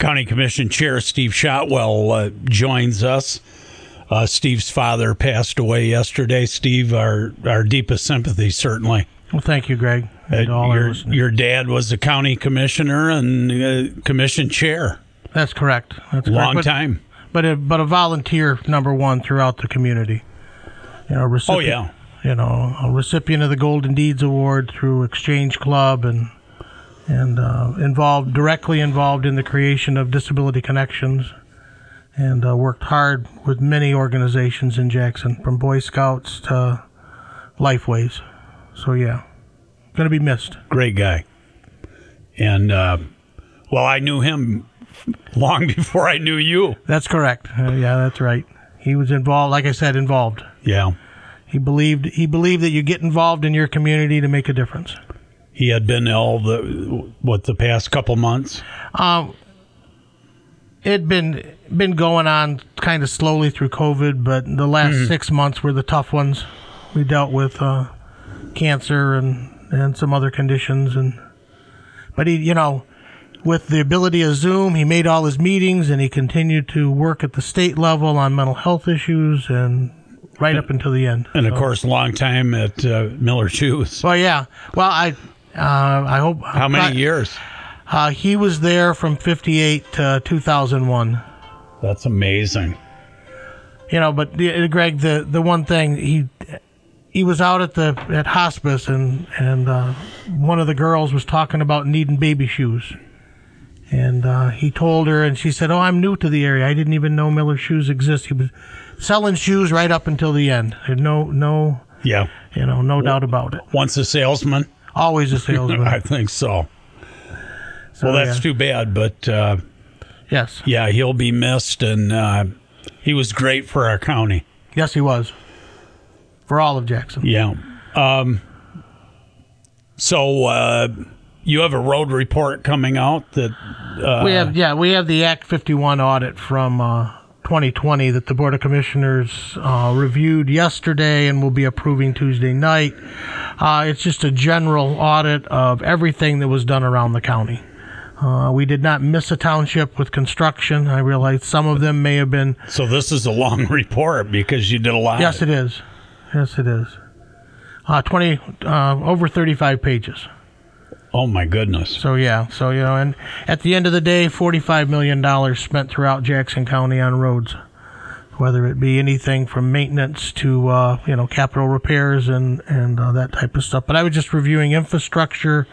County Commission Chair Steve Shotwell joins us. Steve's father passed away yesterday. Steve, our deepest sympathy, certainly. Well, thank you, Greg. Your dad was a county commissioner and commission chair. That's correct. Long time. But a volunteer, number one, throughout the community. A recipient of the Golden Deeds Award through Exchange Club and directly involved in the creation of Disability Connections, and worked hard with many organizations in Jackson, from Boy Scouts to Lifeways. So, yeah, going to be missed. Great guy. And, I knew him long before I knew you. That's correct. Yeah, that's right. He was involved, like I said, involved. Yeah. He believed that you get involved in your community to make a difference. He had been ill the past couple months? It'd been going on kind of slowly through COVID, but the last 6 months were the tough ones. We dealt with cancer and some other conditions, but he, with the ability of Zoom, he made all his meetings, and he continued to work at the state level on mental health issues, and right up until the end. And of course, long time at Miller Shoes. Well, yeah. Well, I hope. How many years? He was there from 1958 to 2001. That's amazing. But Greg, the one thing, he was out at hospice, and one of the girls was talking about needing baby shoes. And he told her, and she said, "Oh, I'm new to the area. I didn't even know Miller Shoes exists." He was selling shoes right up until the end. No doubt about it. Once a salesman? Always a salesman. I think so. Well, that's too bad, but yes. Yeah, he'll be missed, and he was great for our county. Yes, he was. For all of Jackson. Yeah. So you have a road report coming out that we have the Act 51 audit from 2020 that the Board of Commissioners reviewed yesterday and will be approving Tuesday night. It's just a general audit of everything that was done around the county. We did not miss a township with construction. I realize some of them may have been. So this is a long report because you did a lot. Yes, it is. Over 35 pages. Oh my goodness. So and at the end of the day, $45 million spent throughout Jackson County on roads, whether it be anything from maintenance to capital repairs and that type of stuff. But I was just reviewing infrastructure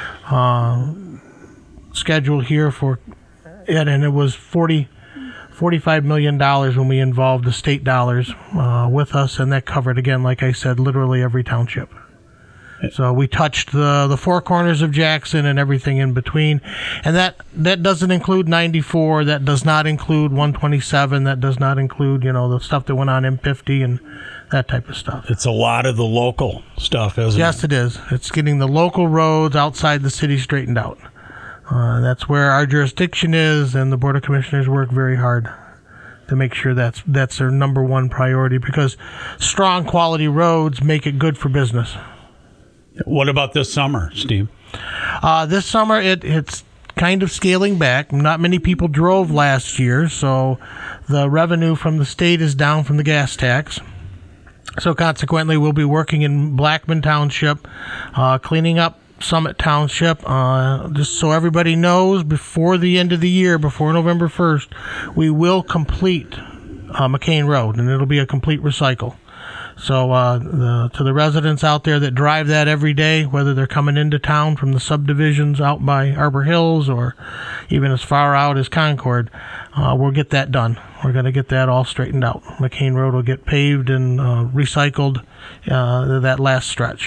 schedule here for it, and it was $45 million when we involved the state dollars with us, and that covered, again, like I said, literally every township. So we touched the four corners of Jackson and everything in between, and that doesn't include 94. That does not include 127. That does not include the stuff that went on M50 and that type of stuff. It's a lot of the local stuff, isn't it? Yes, it is. It's getting the local roads outside the city straightened out. That's where our jurisdiction is, and the Board of Commissioners work very hard to make sure that's their number one priority, because strong quality roads make it good for business. What about this summer, Steve? This summer, it's kind of scaling back. Not many people drove last year, so the revenue from the state is down from the gas tax. So consequently, we'll be working in Blackman Township, cleaning up Summit Township. Just so everybody knows, before the end of the year, before November 1st, we will complete McCain Road, and it'll be a complete recycle. So to the residents out there that drive that every day, whether they're coming into town from the subdivisions out by Arbor Hills or even as far out as Concord, we'll get that done. We're going to get that all straightened out. McCain Road will get paved and recycled, that last stretch.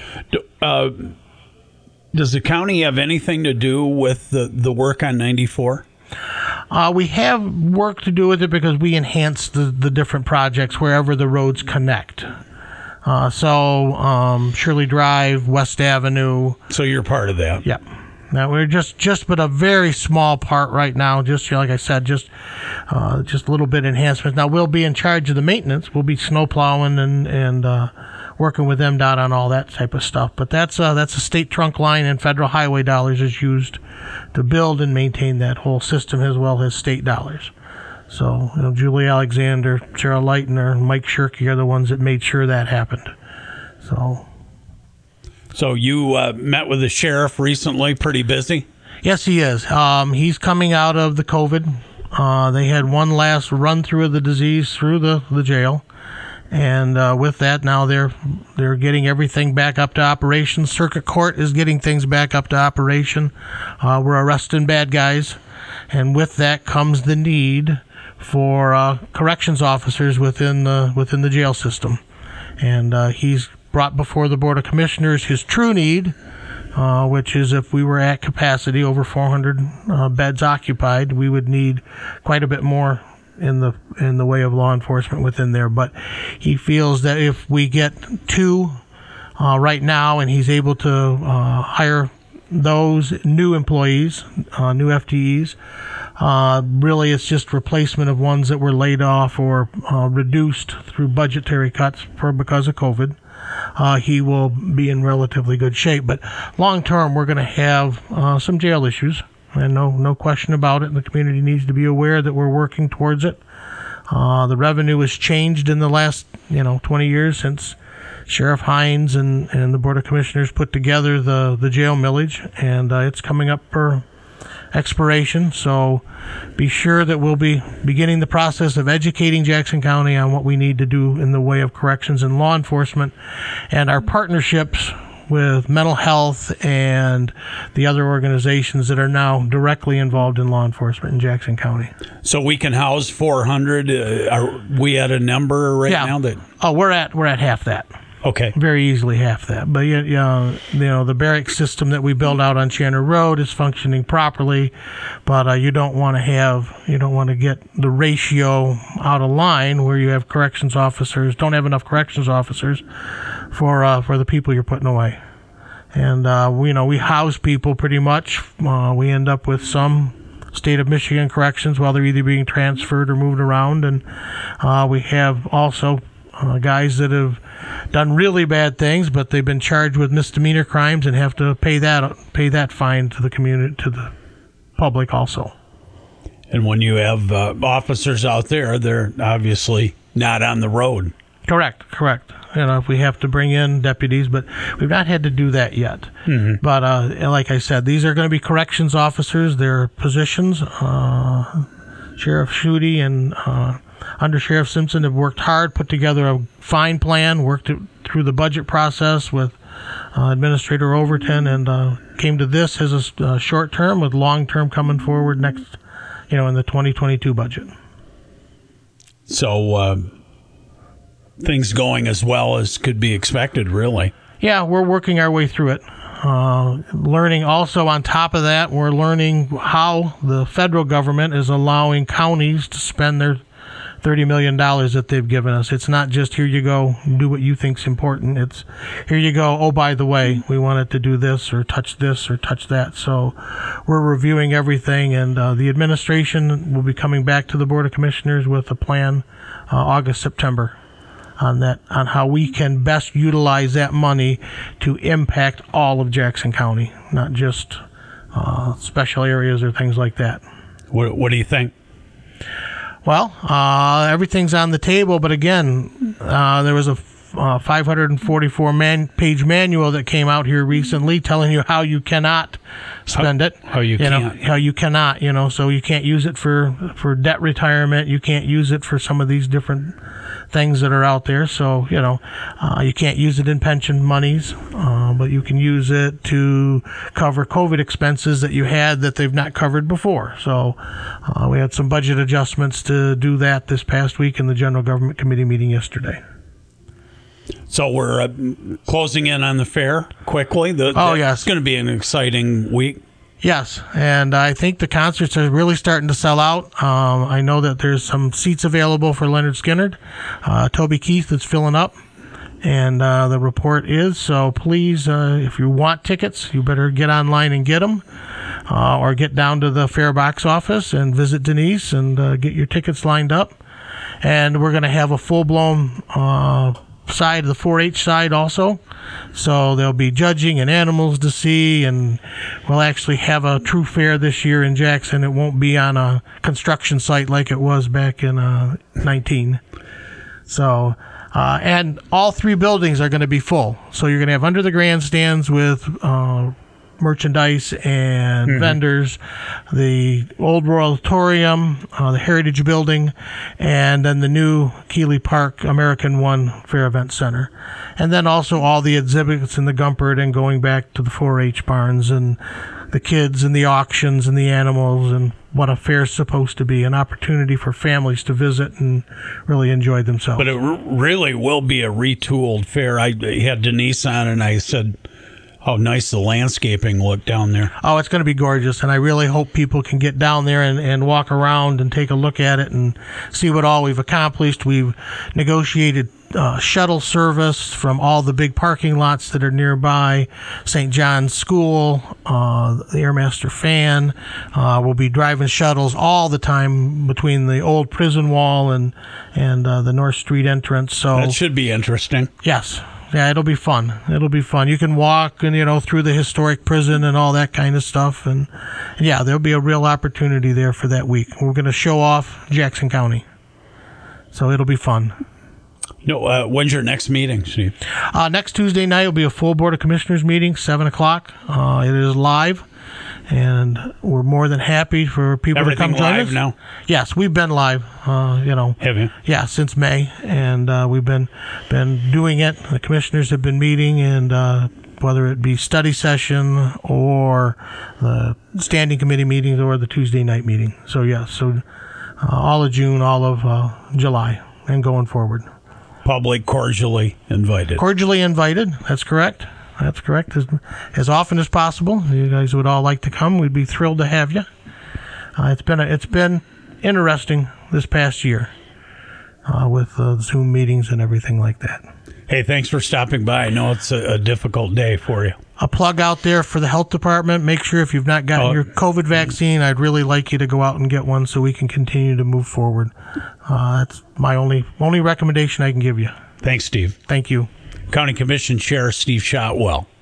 Does the county have anything to do with the work on 94? We have work to do with it because we enhance the different projects wherever the roads connect. So Shirley Drive, West Avenue. So you're part of that? Yeah. Now we're just but a very small part right now. Just like I said, just a little bit enhancements. Now we'll be in charge of the maintenance. We'll be snow plowing and working with MDOT on all that type of stuff. But that's a state trunk line, and federal highway dollars is used to build and maintain that whole system, as well as state dollars. So, Julie Alexander, Cheryl Leitner, and Mike Shirky are the ones that made sure that happened. So you met with the sheriff recently, pretty busy? Yes, he is. He's coming out of the COVID. They had one last run through of the disease through the jail. And with that, now they're getting everything back up to operation. Circuit Court is getting things back up to operation. We're arresting bad guys. And with that comes the need for corrections officers within the jail system. And he's brought before the Board of Commissioners his true need, which is if we were at capacity, over 400 beds occupied, we would need quite a bit more in the way of law enforcement within there. But he feels that if we get 2 right now, and he's able to hire those new employees, new FTEs, really it's just replacement of ones that were laid off or reduced through budgetary cuts because of COVID. He will be in relatively good shape. But long term, we're going to have some jail issues, and no question about it. The community needs to be aware that we're working towards it. The revenue has changed in the last 20 years since Sheriff Hines and the Board of Commissioners put together the jail millage, and it's coming up for expiration. So be sure that we'll be beginning the process of educating Jackson County on what we need to do in the way of corrections and law enforcement, and our partnerships with mental health and the other organizations that are now directly involved in law enforcement in Jackson County. So we can house 400. Are we at a number now that? Oh, we're at half that. Okay. Very easily half that. But the barrack system that we built out on Chandler Road is functioning properly, but you don't want to get the ratio out of line where you have don't have enough corrections officers for the people you're putting away. And we house people pretty much. We end up with some state of Michigan corrections while they're either being transferred or moved around, and we have also guys that have done really bad things, but they've been charged with misdemeanor crimes and have to pay that fine to the community, to the public also. And when you have officers out there, they're obviously not on the road. Correct. If we have to bring in deputies, but we've not had to do that yet. Mm-hmm. But like I said, these are going to be corrections officers. Their positions, Sheriff Schutte and Under Sheriff Simpson have worked hard, put together a fine plan, worked it through the budget process with Administrator Overton, and came to this as a short term with long term coming forward next, in the 2022 budget. So things going as well as could be expected, really. Yeah, we're working our way through it. Learning also on top of that, we're learning how the federal government is allowing counties to spend their $30 million that they've given us. It's not just, here you go, do what you think's important. It's, here you go, oh, by the way, we wanted to do this or touch that. So we're reviewing everything, and the administration will be coming back to the Board of Commissioners with a plan August, September on how we can best utilize that money to impact all of Jackson County, not just special areas or things like that. What do you think? Well, everything's on the table, but again, there was a 544-page manual that came out here recently telling you how you cannot spend it. How you can't. How you cannot, so you can't use it for debt retirement. You can't use it for some of these different things that are out there. So, you can't use it in pension monies, but you can use it to cover COVID expenses that you had that they've not covered before. So we had some budget adjustments to do that this past week in the General Government Committee meeting yesterday. So we're closing in on the fair quickly. Yes. It's going to be an exciting week. Yes, and I think the concerts are really starting to sell out. I know that there's some seats available for Leonard Skinner. Toby Keith is filling up, and the report is. So please, if you want tickets, you better get online and get them, or get down to the fair box office and visit Denise and get your tickets lined up. And we're going to have a full-blown side, the 4-H side also. So there'll be judging and animals to see, and we'll actually have a true fair this year in Jackson. It won't be on a construction site like it was back in 19. So, and all 3 buildings are going to be full. So you're going to have under the grandstands with merchandise and vendors, the old Royal Auditorium, the Heritage Building, and then the new Keeley Park American One Fair Event Center. And then also all the exhibits in the Gumpert and going back to the 4-H barns and the kids and the auctions and the animals and what a fair's supposed to be, an opportunity for families to visit and really enjoy themselves. But it really will be a retooled fair. I had Denise on and I said how nice the landscaping looked down there. Oh, it's going to be gorgeous, and I really hope people can get down there and walk around and take a look at it and see what all we've accomplished. We've negotiated shuttle service from all the big parking lots that are nearby, St. John's School, the Airmaster Fan. We'll be driving shuttles all the time between the old prison wall and the North Street entrance. So that should be interesting. Yes. Yeah, it'll be fun. It'll be fun. You can walk and through the historic prison and all that kind of stuff, and yeah, there'll be a real opportunity there for that week. We're going to show off Jackson County, so it'll be fun. No, when's your next meeting, Steve? Next Tuesday night will be a full Board of Commissioners meeting, 7:00. It is live, and we're more than happy for people to come join us. Everything live now? Yes, we've been live. Have you? Yeah, since May, and we've been doing it. The commissioners have been meeting, and whether it be study session or the standing committee meetings or the Tuesday night meeting. So all of June, all of July, and going forward. Public cordially invited. Cordially invited. That's correct. That's correct. As often as possible. You guys would all like to come. We'd be thrilled to have you. It's been interesting this past year with Zoom meetings and everything like that. Hey, thanks for stopping by. I know it's a difficult day for you. A plug out there for the health department. Make sure if you've not gotten your COVID vaccine, I'd really like you to go out and get one so we can continue to move forward. That's my only recommendation I can give you. Thanks, Steve. Thank you. County Commission Chair Steve Shotwell.